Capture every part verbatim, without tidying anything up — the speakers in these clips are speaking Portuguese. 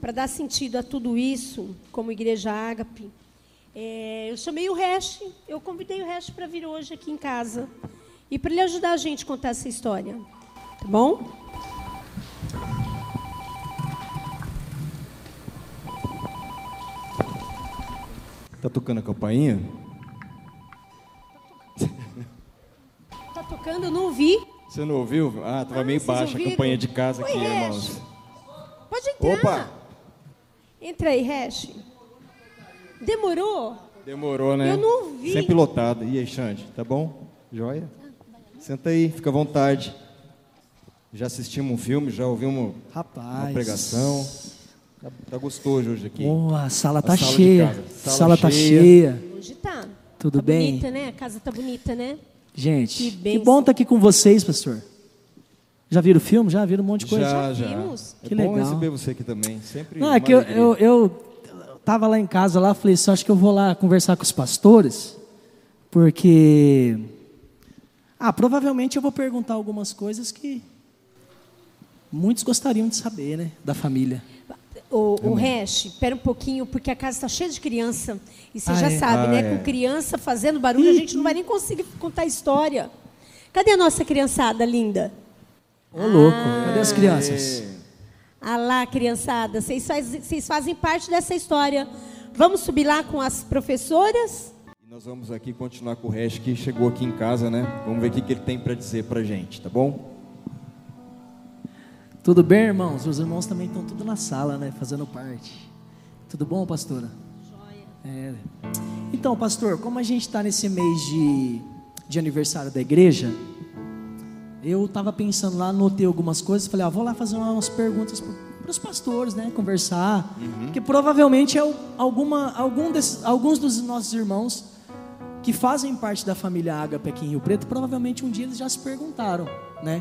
para dar sentido a tudo isso, como Igreja Ágape, é, eu chamei o Resch, eu convidei o Resch para vir hoje aqui em casa e para ele ajudar a gente a contar essa história. Tá bom? Tá tocando a campainha? Tá tocando, eu não ouvi. Você não ouviu? Ah, tava Ah, meio vocês baixa a ouviram? campainha de casa Oi, aqui, Resch. irmãos. Pode entrar. Opa! Entra aí, Resch. Demorou? Demorou, né? Eu não ouvi. Sempre lotado. E aí, Xande, tá bom? Joia? Senta aí, fica à vontade. Já assistimos um filme, já ouvimos Rapaz. uma pregação. Tá, tá gostoso hoje aqui. Oh, a sala A tá sala de cheia. casa. Sala, Sala tá cheia. cheia. Hoje tá. Tudo Tá bem? bonita, né? A casa tá bonita, né? Gente, Que que, bênção. bom estar aqui com vocês, pastor. Já viram o filme? Já viram um monte de coisa? Já, já. vimos. É Que bom legal. receber você aqui também. Sempre Não, uma é que eu, alegria. eu, eu tava lá em casa, lá, falei assim, acho que eu vou lá conversar com os pastores, porque... Ah, provavelmente eu vou perguntar algumas coisas que muitos gostariam de saber, né? Da família. O, o Resch, espera um pouquinho, porque a casa está cheia de criança. E você Ah, já é? sabe, Ah, né? é. Com criança fazendo barulho, a gente não vai nem conseguir contar a história. Cadê a nossa criançada linda? Ô, louco, cadê as crianças? Ah lá, criançada, vocês, faz, vocês fazem parte dessa história. Vamos subir lá com as professoras? E nós vamos aqui continuar com o Resch, que chegou aqui em casa, né? Vamos ver o que, que ele tem para dizer pra gente, tá bom? Tudo bem, irmãos? Os irmãos também estão tudo na sala, né? Fazendo parte. Tudo bom, pastora? Joia. É. Então, pastor, como a gente está nesse mês de, de aniversário da igreja, eu estava pensando lá, anotei algumas coisas, falei, ah, vou lá fazer umas perguntas para os pastores, né? Conversar, Uhum. porque provavelmente é o- alguma, algum desses, alguns dos nossos irmãos que fazem parte da família Ágape aqui em Rio Preto, provavelmente um dia eles já se perguntaram, né?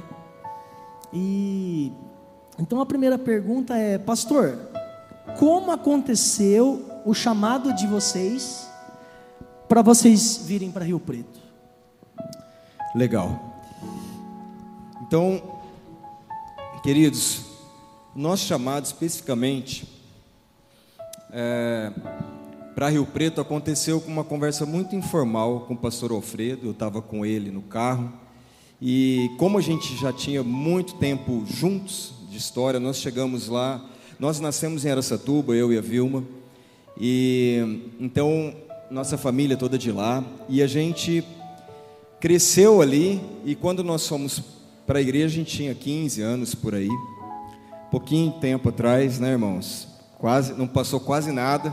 E então a primeira pergunta é, pastor, como aconteceu o chamado de vocês para vocês virem para Rio Preto? Legal. Então, queridos, nosso chamado especificamente é, para Rio Preto aconteceu com uma conversa muito informal com o pastor Alfredo. Eu estava com ele no carro e como a gente já tinha muito tempo juntos de história, nós chegamos lá, nós nascemos em Araçatuba, eu e a Vilma, e então nossa família toda de lá, e a gente cresceu ali, e quando nós fomos para a igreja, a gente tinha quinze anos por aí, pouquinho tempo atrás, né, irmãos? Quase, não passou quase nada,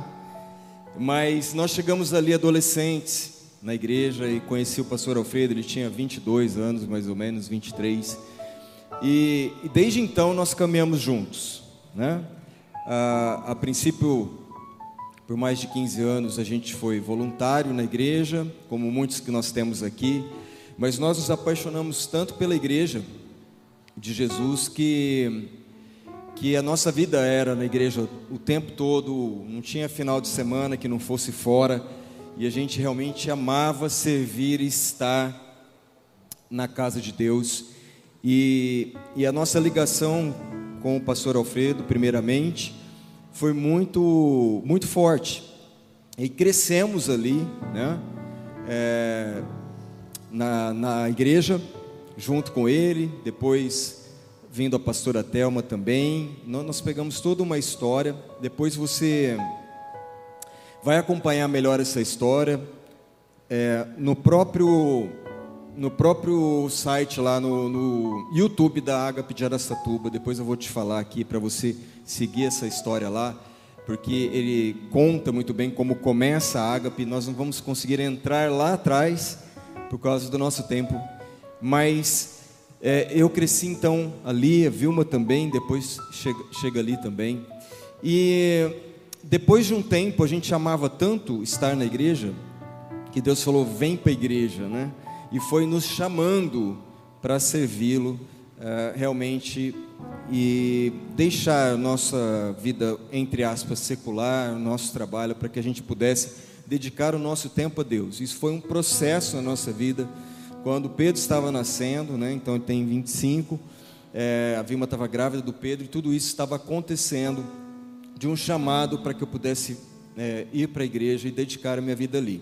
mas nós chegamos ali adolescentes na igreja e conheci o pastor Alfredo, ele tinha vinte e dois anos, mais ou menos, vinte e três, e, e desde então nós caminhamos juntos, né? A, a princípio, por mais de quinze anos, a gente foi voluntário na igreja, como muitos que nós temos aqui, mas nós nos apaixonamos tanto pela igreja de Jesus que, que a nossa vida era na igreja o tempo todo, não tinha final de semana que não fosse fora, e a gente realmente amava servir e estar na casa de Deus, e, e a nossa ligação com o pastor Alfredo, primeiramente, foi muito, muito forte, e crescemos ali, né? É, na, na igreja, junto com ele, depois vindo a pastora Thelma também, nós, nós pegamos toda uma história, depois você vai acompanhar melhor essa história, é, no próprio, no próprio site lá no, no YouTube da Ágape de Araçatuba, depois eu vou te falar aqui para você seguir essa história lá, porque ele conta muito bem como começa a Ágape, nós não vamos conseguir entrar lá atrás, por causa do nosso tempo, mas é, eu cresci então ali, a Vilma também, depois chega, chega ali também, e depois de um tempo a gente amava tanto estar na igreja, que Deus falou, vem para a igreja, né? E foi nos chamando para servi-lo uh, realmente, e deixar nossa vida, entre aspas, secular, nosso trabalho, para que a gente pudesse dedicar o nosso tempo a Deus. Isso foi um processo na nossa vida, quando Pedro estava nascendo, né? Então ele tem vinte e cinco, é, a Vilma estava grávida do Pedro, e tudo isso estava acontecendo de um chamado para que eu pudesse é, ir para a igreja e dedicar a minha vida ali.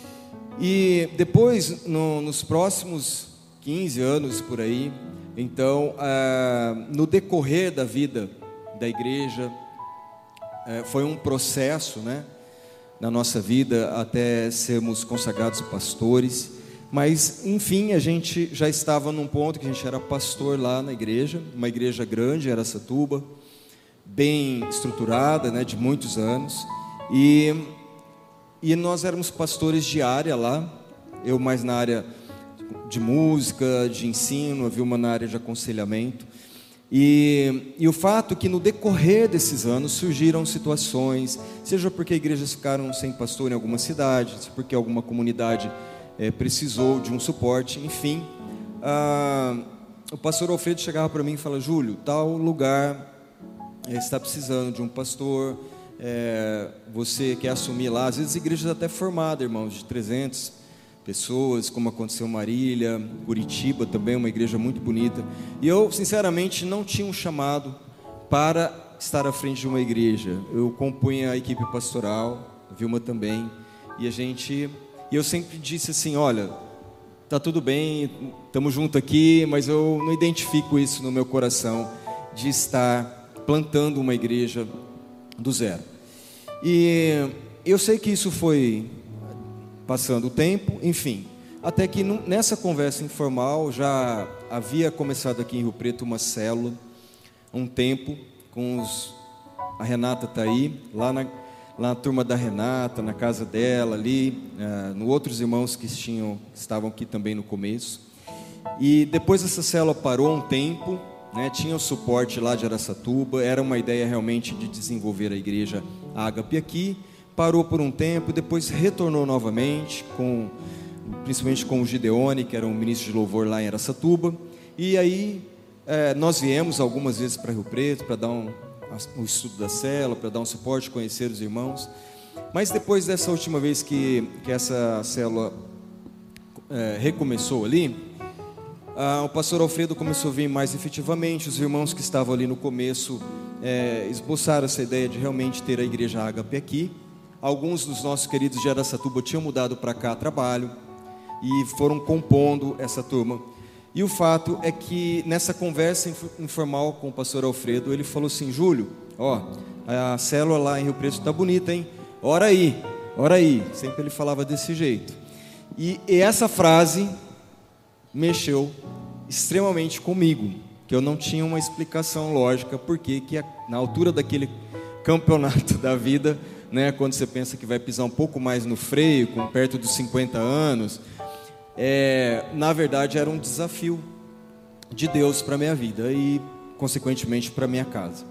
E depois, no, nos próximos quinze anos por aí, então, ah, no decorrer da vida da igreja, eh, foi um processo, né, na nossa vida até sermos consagrados pastores, mas enfim, a gente já estava num ponto que a gente era pastor lá na igreja, uma igreja grande, em Araçatuba, bem estruturada, né, de muitos anos, e, e nós éramos pastores de área lá, eu mais na área de música, de ensino, havia uma na área de aconselhamento, e, e o fato que no decorrer desses anos surgiram situações, seja porque igrejas ficaram sem pastor em alguma cidade, seja porque alguma comunidade é, precisou de um suporte, enfim, ah, o pastor Alfredo chegava para mim e falava: Júlio, tal lugar é, está precisando de um pastor, é, você quer assumir lá? Às vezes igrejas até formadas, irmãos, de trezentas pessoas, como aconteceu em Marília, Curitiba também, uma igreja muito bonita. E eu, sinceramente, não tinha um chamado para estar à frente de uma igreja. Eu compunha a equipe pastoral, a Vilma também, e a gente, e eu sempre disse assim: olha, tá tudo bem, estamos juntos aqui, mas eu não identifico isso no meu coração de estar plantando uma igreja do zero. E eu sei que isso foi passando o tempo, enfim, até que nessa conversa informal já havia começado aqui em Rio Preto uma célula, um tempo, com os, a Renata está aí, lá na, lá na turma da Renata, na casa dela ali, uh, no outros irmãos que tinham, estavam aqui também no começo, e depois essa célula parou um tempo, né, tinha o suporte lá de Araçatuba, era uma ideia realmente de desenvolver a igreja Ágape aqui, parou por um tempo, depois retornou novamente, com, principalmente com o Gideone, que era um ministro de louvor lá em Araçatuba, e aí é, nós viemos algumas vezes para Rio Preto, para dar um, um estudo da célula, para dar um suporte, conhecer os irmãos, mas depois dessa última vez que, que essa célula é, recomeçou ali, ah, o pastor Alfredo começou a vir mais efetivamente, os irmãos que estavam ali no começo é, esboçaram essa ideia de realmente ter a igreja Ágape aqui. Alguns dos nossos queridos de Araçatuba tinham mudado para cá a trabalho e foram compondo essa turma. E o fato é que nessa conversa informal com o pastor Alfredo, ele falou assim: Júlio, ó, a célula lá em Rio Preto está bonita, hein? Ora aí, ora aí. Sempre ele falava desse jeito. E, e essa frase mexeu extremamente comigo, que eu não tinha uma explicação lógica, porque que na altura daquele campeonato da vida, né, quando você pensa que vai pisar um pouco mais no freio, com perto dos cinquenta anos, é, na verdade era um desafio de Deus para a minha vida e, consequentemente, para a minha casa.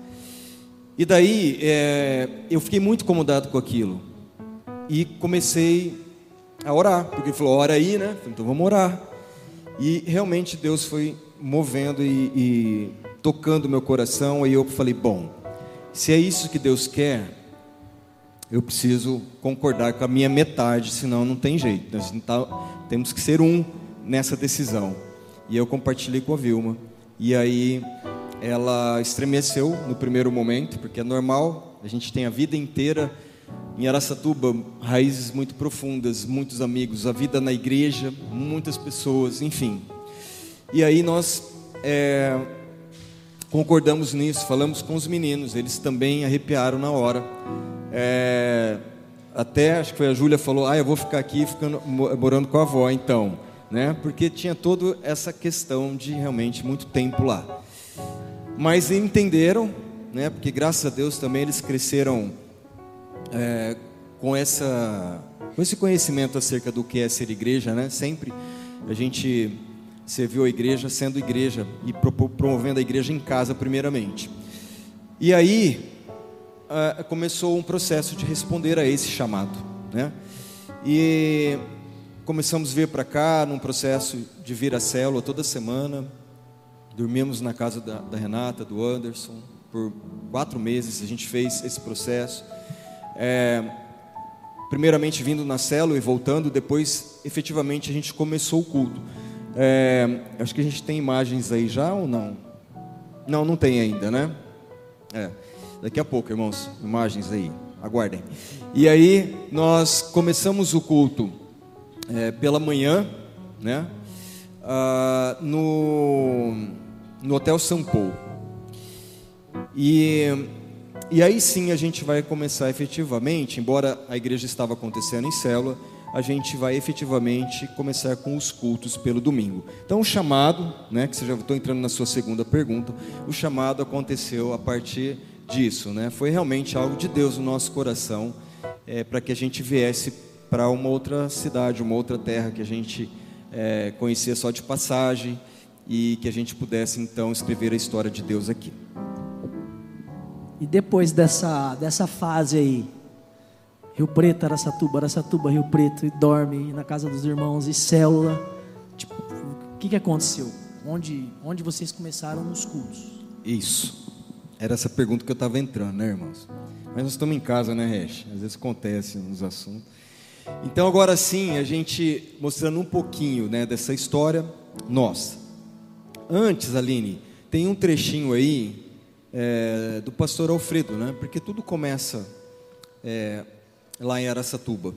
E daí, é, eu fiquei muito incomodado com aquilo e comecei a orar, porque ele falou: ora aí, né? Então vamos orar. E realmente Deus foi movendo e, e tocando meu coração, e eu falei: bom, se é isso que Deus quer, eu preciso concordar com a minha metade, senão não tem jeito. Nós tá, temos que ser um nessa decisão. E eu compartilhei com a Vilma. E aí ela estremeceu no primeiro momento, porque é normal, a gente tem a vida inteira em Araçatuba, raízes muito profundas, muitos amigos, a vida na igreja, muitas pessoas, enfim. E aí nós é, concordamos nisso, falamos com os meninos, eles também arrepiaram na hora. É, até acho que foi a Júlia falou: ah, eu vou ficar aqui ficando, morando com a avó então, né? Porque tinha toda essa questão de realmente muito tempo lá. Mas entenderam, né? Porque graças a Deus também eles cresceram é, com essa, com esse conhecimento acerca do que é ser igreja, né? Sempre a gente serviu a igreja sendo igreja e promovendo a igreja em casa primeiramente. E aí Uh, começou um processo de responder a esse chamado, né? E começamos a vir para cá num processo de vir à célula toda semana. Dormimos na casa da, da Renata, do Anderson, por quatro meses a gente fez esse processo. É, primeiramente vindo na célula e voltando, depois efetivamente a gente começou o culto. É, acho que a gente tem imagens aí já ou não? Não, não tem ainda, né? É. Daqui a pouco, irmãos, imagens aí, aguardem. E aí nós começamos o culto é, pela manhã, né? Ah, no, no Hotel São Paulo. E, e aí sim a gente vai começar efetivamente, embora a igreja estava acontecendo em célula, a gente vai efetivamente começar com os cultos pelo domingo. Então o chamado, né, que você já estou entrando na sua segunda pergunta, o chamado aconteceu a partir disso, né? Foi realmente algo de Deus no nosso coração, é, para que a gente viesse para uma outra cidade, uma outra terra que a gente é, conhecia só de passagem e que a gente pudesse então escrever a história de Deus aqui. E depois dessa, dessa fase aí, Rio Preto, Araçatuba, Araçatuba, Rio Preto, e dorme na casa dos irmãos, e célula, tipo, o que, que aconteceu? Onde, onde vocês começaram nos cultos? Isso, era essa pergunta que eu estava entrando, né, irmãos? Mas nós estamos em casa, né, Resh? Às vezes acontece nos assuntos. Então agora sim, a gente mostrando um pouquinho, né, dessa história nossa. Antes, Aline, tem um trechinho aí é, do pastor Alfredo, né? Porque tudo começa é, lá em Araçatuba.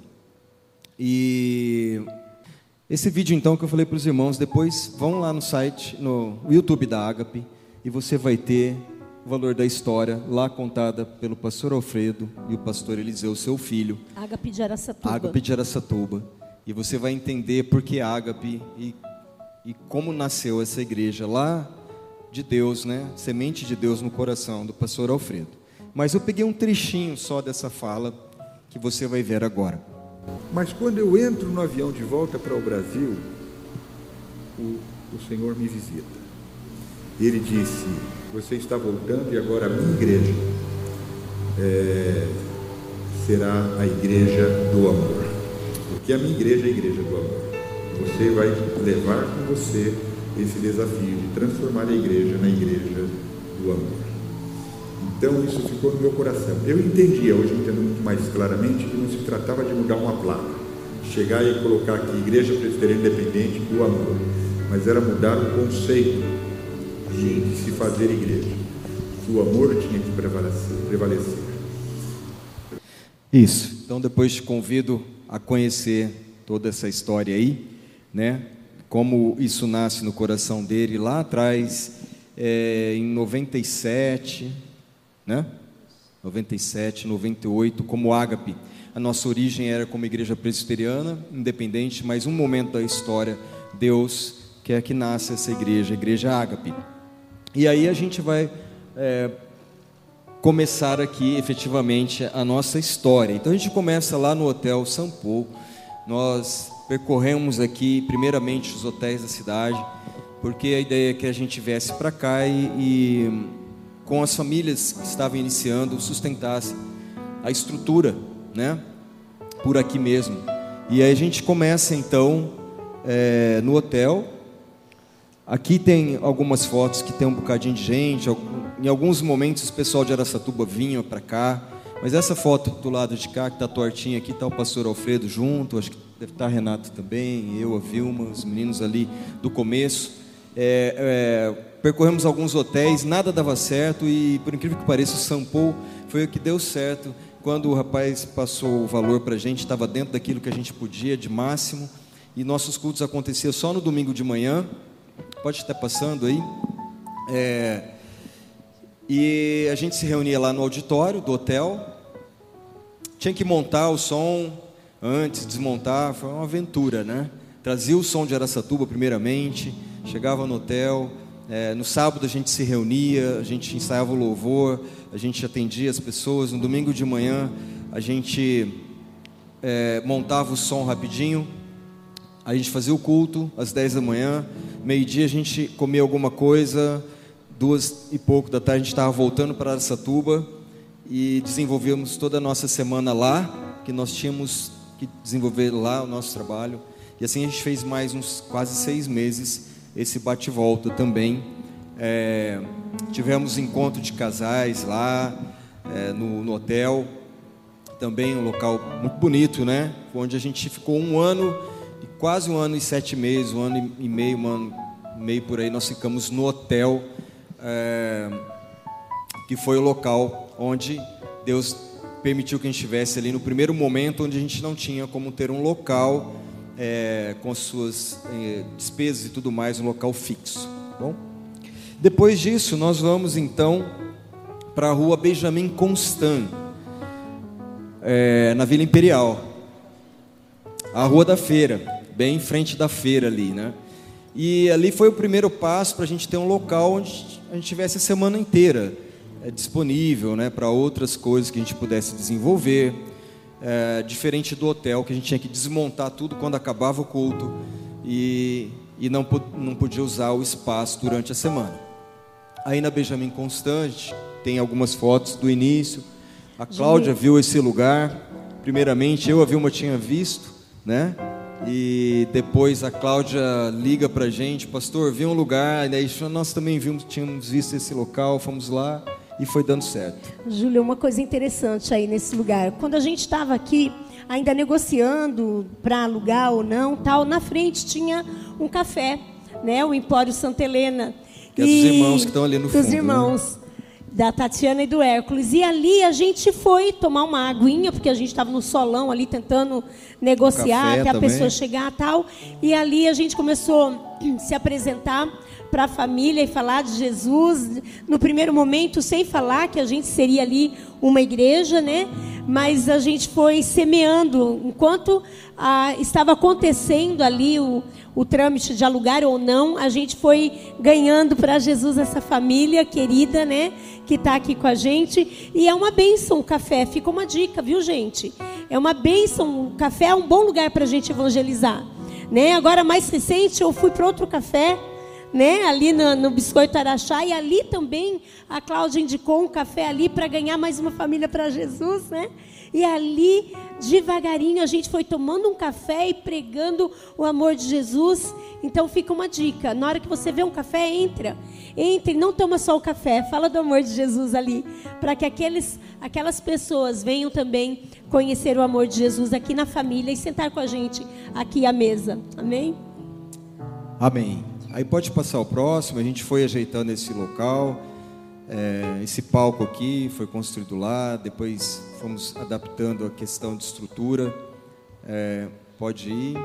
E esse vídeo então que eu falei para os irmãos, depois vão lá no site, no YouTube da Ágape, e você vai ter o valor da história lá contada pelo pastor Alfredo e o pastor Eliseu, seu filho. Ágape de Araçatuba. Ágape de Araçatuba. E você vai entender por que Ágape e, e como nasceu essa igreja lá de Deus, né? Semente de Deus no coração do pastor Alfredo. Mas eu peguei um trechinho só dessa fala que você vai ver agora. Mas quando eu entro no avião de volta para o Brasil, o, o Senhor me visita. Ele disse: você está voltando e agora a minha igreja é, será a igreja do amor. Porque a minha igreja é a igreja do amor. Você vai levar com você esse desafio de transformar a igreja na igreja do amor. Então isso ficou no meu coração. Eu entendia, hoje eu entendo muito mais claramente, que não se tratava de mudar uma placa, chegar e colocar aqui Igreja Presbiteriana Independente do Amor, mas era mudar o conceito de, de se fazer igreja. O amor tinha que prevalecer, prevalecer. Isso. Então depois te convido a conhecer toda essa história aí, né? Como isso nasce no coração dele lá atrás, é, em noventa e sete, né? noventa e sete, noventa e oito, como Ágape. A nossa origem era como igreja presbiteriana, independente, mas um momento da história, Deus quer que nasça essa igreja, a igreja Ágape. E aí a gente vai é, começar aqui, efetivamente, a nossa história. Então a gente começa lá no Hotel São Paulo. Nós percorremos aqui, primeiramente, os hotéis da cidade, porque a ideia é que a gente viesse para cá e... e com as famílias que estavam iniciando, sustentasse a estrutura, né, por aqui mesmo. E aí a gente começa então é, no hotel. Aqui tem algumas fotos que tem um bocadinho de gente. Em alguns momentos o pessoal de Araçatuba vinha para cá, mas essa foto do lado de cá, que está tortinha aqui, está o pastor Alfredo junto, acho que deve estar Renato também, eu, a Vilma, os meninos ali do começo. É, é, percorremos alguns hotéis, nada dava certo, e por incrível que pareça, o São Paulo foi o que deu certo. Quando o rapaz passou o valor para a gente, estava dentro daquilo que a gente podia, de máximo, e nossos cultos aconteciam só no domingo de manhã. Pode estar passando aí. É, e a gente se reunia lá no auditório do hotel, tinha que montar o som antes, desmontar, foi uma aventura, né? Trazia o som de Araçatuba primeiramente, chegava no hotel, é, no sábado a gente se reunia, a gente ensaiava o louvor, a gente atendia as pessoas. No domingo de manhã a gente é, montava o som rapidinho, a gente fazia o culto às dez da manhã, meio-dia a gente comia alguma coisa, duas e pouco da tarde a gente estava voltando para Araçatuba e desenvolvíamos toda a nossa semana lá, que nós tínhamos que desenvolver lá o nosso trabalho. E assim a gente fez mais uns quase seis meses esse bate-volta também. É, tivemos encontro de casais lá é, no, no hotel, também um local muito bonito, né? Onde a gente ficou um ano, quase um ano e sete meses, um ano e meio, um ano e meio por aí, nós ficamos no hotel, é, que foi o local onde Deus permitiu que a gente estivesse ali no primeiro momento, onde a gente não tinha como ter um local é, com suas é, despesas e tudo mais, um local fixo. Bom, depois disso, nós vamos então para a rua Benjamin Constant, é, na Vila Imperial, a Rua da Feira, bem em frente da feira ali, né? E ali foi o primeiro passo para a gente ter um local onde a gente tivesse a semana inteira é, disponível, né, para outras coisas que a gente pudesse desenvolver, é, diferente do hotel, que a gente tinha que desmontar tudo quando acabava o culto e, e não, não podia usar o espaço durante a semana. Aí na Benjamin Constant tem algumas fotos do início. A Cláudia viu esse lugar. Primeiramente, eu, a Vilma, tinha visto, né? E depois a Cláudia liga pra gente, pastor, vi um lugar, e daí nós também vimos, tínhamos visto esse local, fomos lá e foi dando certo. Júlio, uma coisa interessante aí nesse lugar, quando a gente estava aqui, ainda negociando para alugar ou não, tal, na frente tinha um café, né, o Empório Santa Helena. Que é dos irmãos que estão ali no fundo. Dos irmãos. Né? Da Tatiana e do Hércules. E ali a gente foi tomar uma aguinha, porque a gente estava no solão ali tentando negociar até a também. pessoa chegar e tal. E ali a gente começou a se apresentar para a família e falar de Jesus. No primeiro momento, sem falar que a gente seria ali uma igreja, né? Mas a gente foi semeando. Enquanto ah, estava acontecendo ali o, o trâmite de alugar ou não, a gente foi ganhando para Jesus essa família querida, né? Que está aqui com a gente. E é uma bênção o café. Fica uma dica, viu, gente? É uma bênção. O café é um bom lugar para a gente evangelizar, né? Agora, mais recente, eu fui para outro café, né, ali no, no Biscoito Araxá, e ali também a Cláudia indicou um café ali para ganhar mais uma família para Jesus, né? E ali, devagarinho, a gente foi tomando um café e pregando o amor de Jesus. Então fica uma dica, na hora que você vê um café, entra, entre, não toma só o café, fala do amor de Jesus ali, para que aqueles, aquelas pessoas venham também conhecer o amor de Jesus aqui na família e sentar com a gente aqui à mesa, amém? Amém. Aí pode passar o próximo. A gente foi ajeitando esse local, é, esse palco aqui foi construído lá, depois fomos adaptando a questão de estrutura, é, pode ir,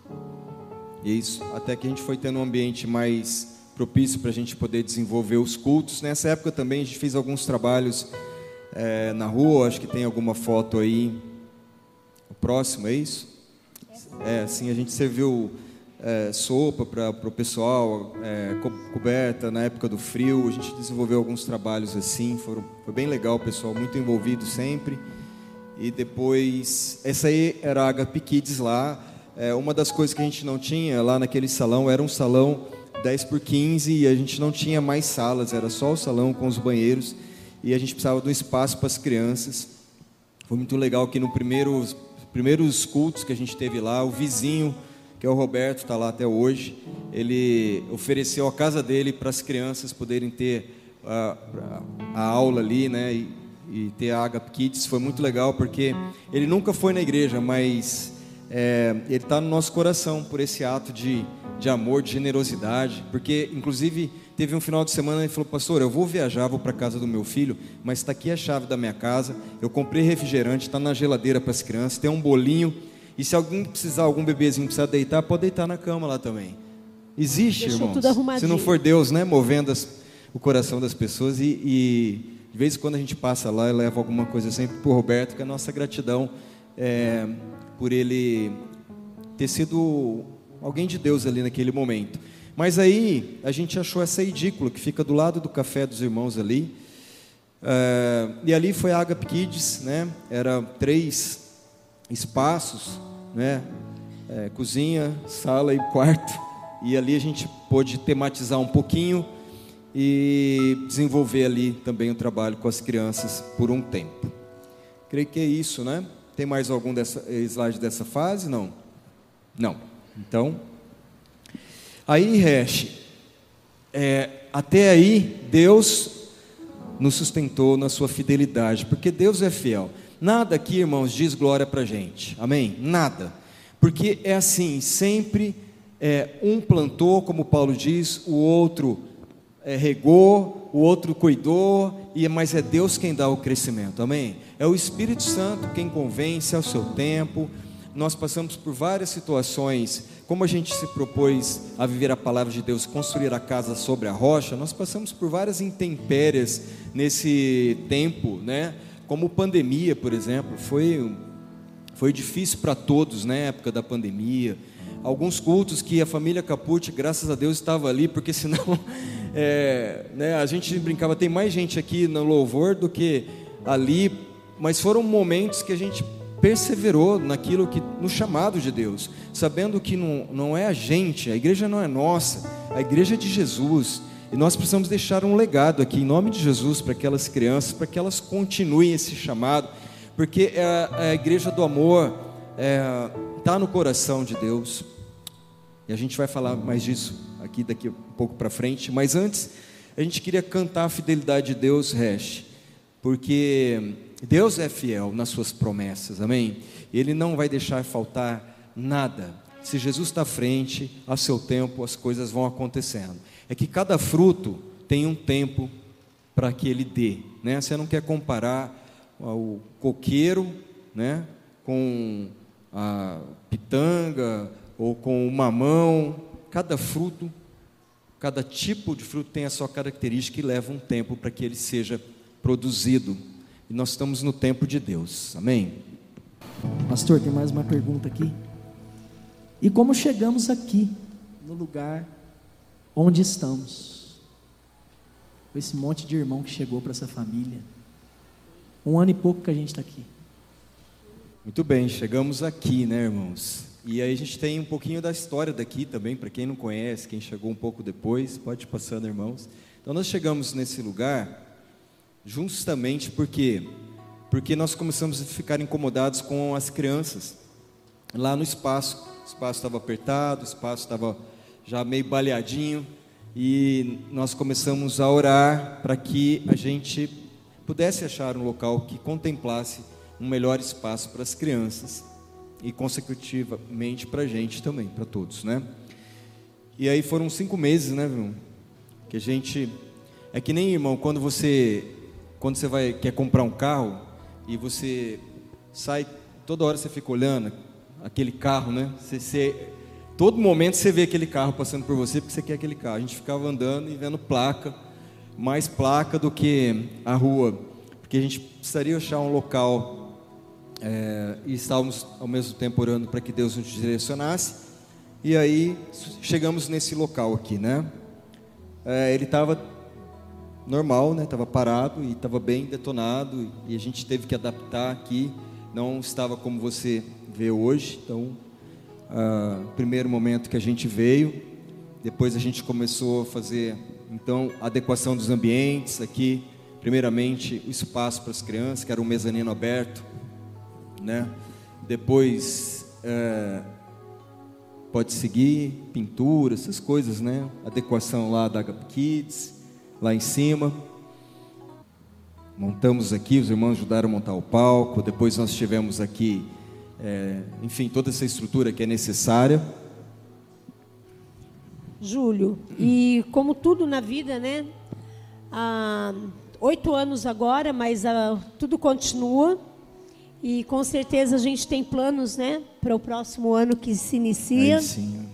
isso, até que a gente foi tendo um ambiente mais propício para a gente poder desenvolver os cultos. Nessa época também a gente fez alguns trabalhos é, na rua, acho que tem alguma foto aí, o próximo, é isso? É, assim, a gente serviu É, sopa para o pessoal, é, co coberta na época do frio. A gente desenvolveu alguns trabalhos assim, foram, foi bem legal, o pessoal muito envolvido sempre. E depois, essa aí era a Agape Kids lá. É, uma das coisas que a gente não tinha lá naquele salão era um salão dez por quinze e a gente não tinha mais salas, era só o salão com os banheiros e a gente precisava de um espaço para as crianças. Foi muito legal que no primeiros primeiros cultos que a gente teve lá, o vizinho, que é o Roberto, está lá até hoje, ele ofereceu a casa dele para as crianças poderem ter a, a aula ali, né, e, e ter a Agape Kids. Foi muito legal, porque ele nunca foi na igreja, mas é, ele está no nosso coração por esse ato de, de amor, de generosidade, porque, inclusive, teve um final de semana, ele falou, pastor, eu vou viajar, vou para a casa do meu filho, mas está aqui a chave da minha casa, eu comprei refrigerante, está na geladeira para as crianças, tem um bolinho, e se alguém precisar, algum bebezinho precisar deitar, pode deitar na cama lá também. Existe, Deixou irmãos. Tudo arrumadinho. Se não for Deus, né, movendo as, o coração das pessoas. E, e de vez em quando a gente passa lá e leva alguma coisa sempre para o Roberto, que é a nossa gratidão é, por ele ter sido alguém de Deus ali naquele momento. Mas aí a gente achou essa edícula que fica do lado do café dos irmãos ali. É, e ali foi a Agape Kids, né? Era três espaços, né? É, cozinha, sala e quarto, e ali a gente pôde tematizar um pouquinho e desenvolver ali também o trabalho com as crianças por um tempo. Creio que é isso, né? Tem mais algum dessa, slide dessa fase? Não? Não. Então, aí, Resh, é, até aí Deus nos sustentou na sua fidelidade, porque Deus é fiel. Nada aqui, irmãos, diz glória para a gente, amém? Nada, porque é assim, sempre é, um plantou, como Paulo diz, o outro é, regou, o outro cuidou, e mas é Deus quem dá o crescimento, amém? É o Espírito Santo quem convence ao seu tempo. Nós passamos por várias situações, como a gente se propôs a viver a palavra de Deus, construir a casa sobre a rocha, nós passamos por várias intempéries nesse tempo, né? Como pandemia, por exemplo, foi, foi difícil para todos na época da pandemia. Alguns cultos que a família Capucci, graças a Deus, estava ali, porque senão é, né, a gente brincava, tem mais gente aqui no louvor do que ali, mas foram momentos que a gente perseverou naquilo que, no chamado de Deus, sabendo que não, não é a gente, a igreja não é nossa, a igreja é de Jesus, e nós precisamos deixar um legado aqui, em nome de Jesus, para aquelas crianças, para que elas continuem esse chamado, porque a, a igreja do amor está é, no coração de Deus, e a gente vai falar mais disso aqui daqui um pouco para frente, mas antes, a gente queria cantar a fidelidade de Deus, Hash, porque Deus é fiel nas suas promessas, amém? Ele não vai deixar faltar nada. Se Jesus está à frente, a seu tempo as coisas vão acontecendo. É que cada fruto tem um tempo para que ele dê, né? Você não quer comparar o coqueiro, né, com a pitanga ou com o mamão. Cada fruto, cada tipo de fruto tem a sua característica e leva um tempo para que ele seja produzido. E nós estamos no tempo de Deus, amém? Pastor, tem mais uma pergunta aqui. E como chegamos aqui, no lugar onde estamos? Com esse monte de irmão que chegou para essa família. Um ano e pouco que a gente está aqui. Muito bem, chegamos aqui, né, irmãos? E aí a gente tem um pouquinho da história daqui também, para quem não conhece, quem chegou um pouco depois, pode ir passando, irmãos. Então nós chegamos nesse lugar justamente porque porque nós começamos a ficar incomodados com as crianças lá no espaço. O espaço estava apertado, o espaço estava já meio baleadinho, e nós começamos a orar para que a gente pudesse achar um local que contemplasse um melhor espaço para as crianças e consecutivamente para a gente também, para todos, né? E aí foram cinco meses, né, viu? Que a gente, é que nem, irmão, quando você Quando você vai, quer comprar um carro e você sai, toda hora você fica olhando aquele carro, né? Você, você, todo momento você vê aquele carro passando por você porque você quer aquele carro. A gente ficava andando e vendo placa, mais placa do que a rua, porque a gente precisaria achar um local é, e estávamos ao mesmo tempo orando para que Deus nos direcionasse. E aí chegamos nesse local aqui, né? É, ele estava normal, né? Estava parado e estava bem detonado, e a gente teve que adaptar aqui, não estava como você vê hoje. Então, uh, primeiro momento que a gente veio, depois a gente começou a fazer, então, a adequação dos ambientes aqui, primeiramente o espaço para as crianças, que era um mezanino aberto, né? Depois, uh, pode seguir, pintura, essas coisas, né? Adequação lá da Agape Kids, lá em cima, montamos aqui, os irmãos ajudaram a montar o palco, depois nós tivemos aqui, é, enfim, toda essa estrutura que é necessária. Júlio, e como tudo na vida, né, há oito anos agora, mas ah, tudo continua, e com certeza a gente tem planos, né, para o próximo ano que se inicia. Aí sim.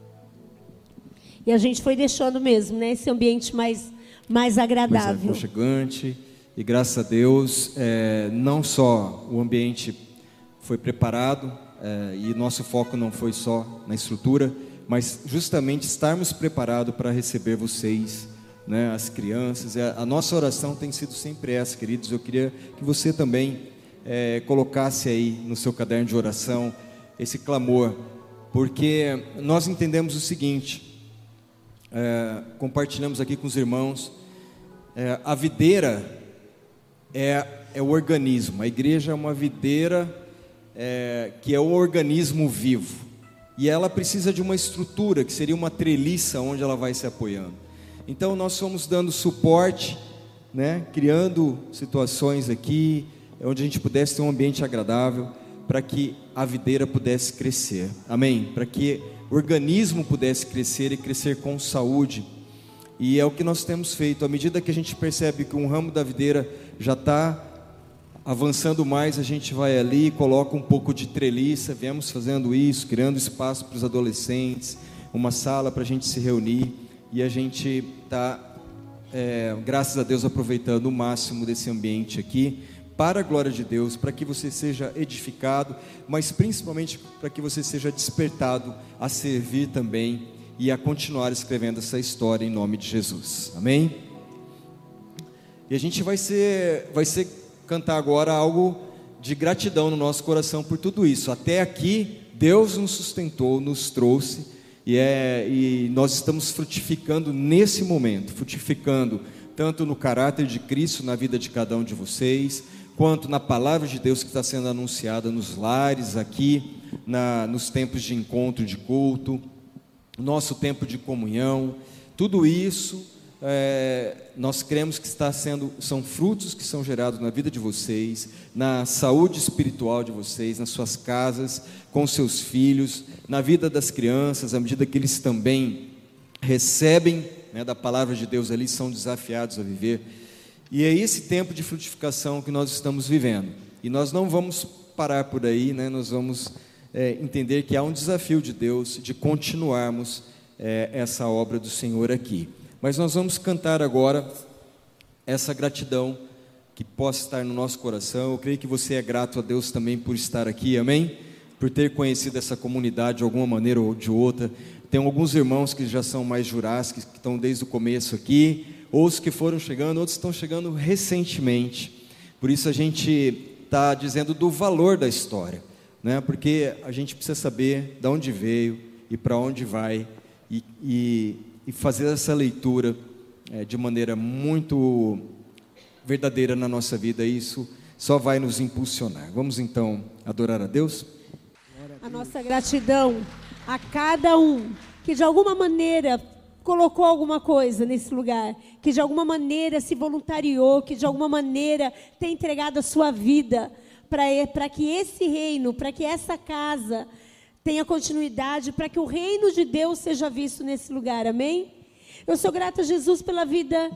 E a gente foi deixando mesmo, né, esse ambiente mais mais agradável. Mais aconchegante, e graças a Deus, é, não só o ambiente foi preparado, é, e nosso foco não foi só na estrutura, mas justamente estarmos preparados para receber vocês, né, as crianças. A nossa oração tem sido sempre essa, queridos. Eu queria que você também é, colocasse aí no seu caderno de oração esse clamor, porque nós entendemos o seguinte, É, compartilhamos aqui com os irmãos, é, a videira é, é o organismo, a igreja é uma videira é, que é o organismo vivo, e ela precisa de uma estrutura que seria uma treliça onde ela vai se apoiando. Então nós fomos dando suporte, né, criando situações aqui onde a gente pudesse ter um ambiente agradável para que a videira pudesse crescer, amém? Para que o organismo pudesse crescer e crescer com saúde. E é o que nós temos feito. À medida que a gente percebe que um ramo da videira já está avançando mais, a gente vai ali, coloca um pouco de treliça. Viemos fazendo isso, criando espaço para os adolescentes, uma sala para a gente se reunir. E a gente está, é, graças a Deus, aproveitando o máximo desse ambiente aqui, para a glória de Deus, para que você seja edificado, mas principalmente para que você seja despertado a servir também e a continuar escrevendo essa história em nome de Jesus, amém? E a gente vai ser, vai ser cantar agora algo de gratidão no nosso coração por tudo isso. Até aqui, Deus nos sustentou, nos trouxe, e, é, e nós estamos frutificando nesse momento, frutificando tanto no caráter de Cristo na vida de cada um de vocês, quanto na palavra de Deus que está sendo anunciada nos lares aqui, na, nos tempos de encontro, de culto, nosso tempo de comunhão. Tudo isso é, nós cremos que está sendo, são frutos que são gerados na vida de vocês, na saúde espiritual de vocês, nas suas casas, com seus filhos, na vida das crianças, à medida que eles também recebem, né, da palavra de Deus ali, são desafiados a viver. E é esse tempo de frutificação que nós estamos vivendo. E nós não vamos parar por aí, né? Nós vamos é, entender que há um desafio de Deus de continuarmos é, essa obra do Senhor aqui. Mas nós vamos cantar agora essa gratidão que possa estar no nosso coração. Eu creio que você é grato a Deus também por estar aqui, amém? Por ter conhecido essa comunidade de alguma maneira ou de outra. Tem alguns irmãos que já são mais jurássicos, que estão desde o começo aqui, ou os que foram chegando, outros estão chegando recentemente. Por isso a gente está dizendo do valor da história, né? Porque a gente precisa saber de onde veio e para onde vai, e, e, e fazer essa leitura é, de maneira muito verdadeira na nossa vida. Isso só vai nos impulsionar. Vamos então adorar a Deus? A nossa gratidão a cada um que de alguma maneira colocou alguma coisa nesse lugar, que de alguma maneira se voluntariou, que de alguma maneira tem entregado a sua vida para que esse reino, para que essa casa tenha continuidade, para que o reino de Deus seja visto nesse lugar, amém? Eu sou grata a Jesus pela vida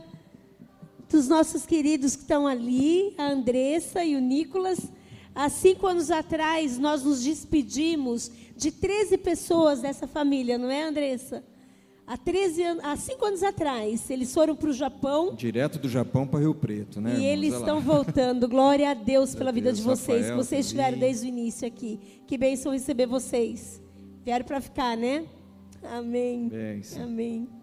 dos nossos queridos que estão ali, a Andressa e o Nicolas. Há cinco anos atrás, nós nos despedimos de treze pessoas dessa família, não é, Andressa? Há, treze anos, há cinco anos atrás, eles foram para o Japão. Direto do Japão para Rio Preto, né? E eles estão voltando. Glória a Deus pela vida de vocês. Rafael, vocês estiveram desde o início aqui. Que bênção receber vocês. Vieram para ficar, né? Amém. Bênção. Amém.